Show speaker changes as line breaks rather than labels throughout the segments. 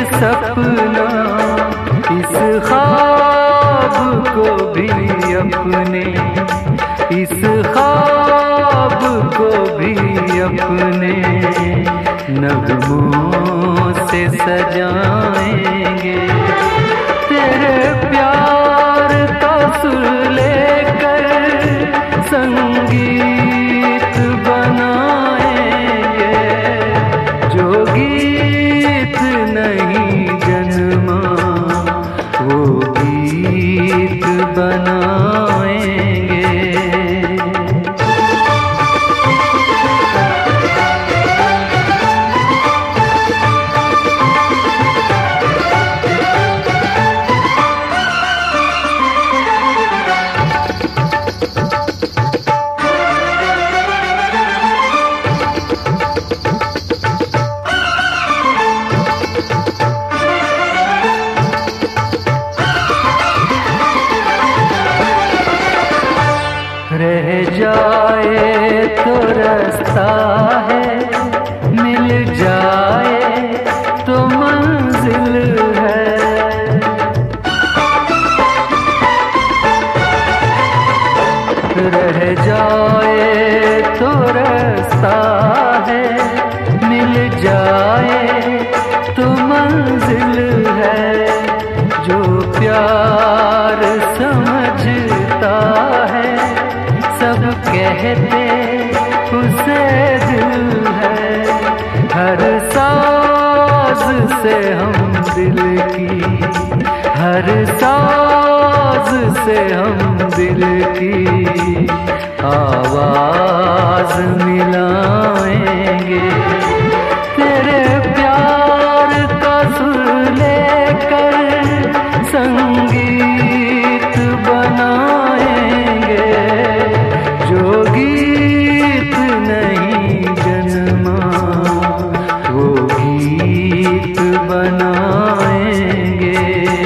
सपना, इस ख्वाब को भी अपने, इस ख्वाब को भी अपने नगमों से सजाएंगे। तेरे प्यार का सुर लेकर संगीत बनाएंगे, जो गीत नहीं जन्मा वो गीत बनाएंगे। रह जाए तो रास्ता है, मिल जाए तो मंजिल है। रह जाए तो रास्ता है, मिल जाए तो मंजिल है। जो प्यार समझता है सब कहते उसे दिल है। हर साज से हम दिल की, हर साज से हम दिल की आवाज मिलाएंगे। तेरे प्यार का सुर लेकर संगीत बनाएंगे, जो गीत नहीं जन्मा वो गीत बनाएंगे।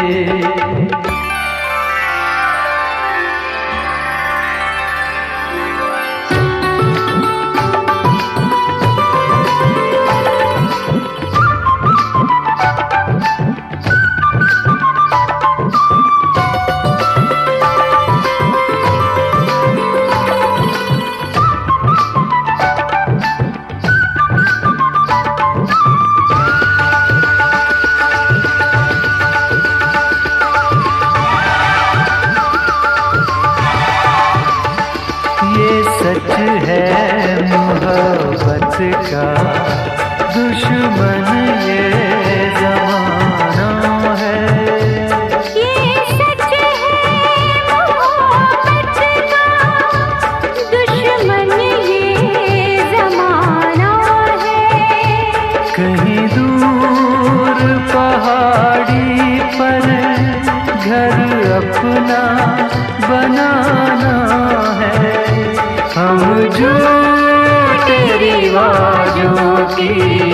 सच है मोहब्बत का दुश्मन ये ज़माना है।
ये सच है मोहब्बत का दुश्मन ये ज़माना है।
कहीं दूर पहाड़ी पर घर अपना बनाना है। हम झूठे रिवाजों की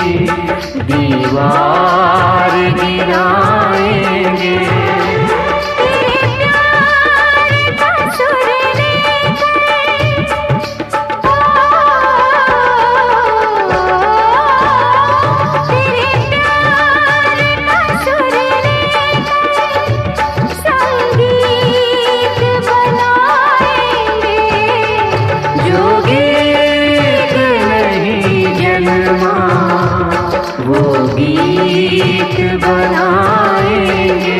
दीवार गिराएंगे।
तेरे प्यार का सुर लेकर, तेरे प्यार का सुर लेकर संगीत बनाएंगे,
जो गीत नहीं जन्मा वो गीत बनाएंगे।